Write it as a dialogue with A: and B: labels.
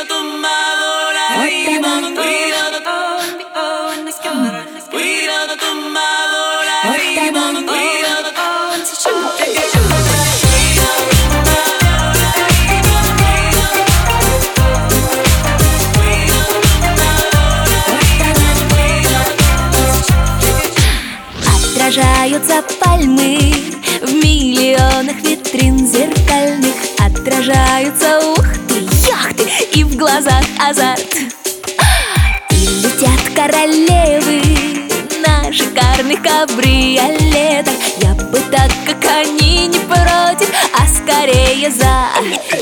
A: Отражаются пальмы в миллионах витрин зеркальных. Отражаются, ух ты, яхты, и в глазах азарт. И летят королевы на шикарных кабриолетах. Я бы так, как они, не против, а скорее за.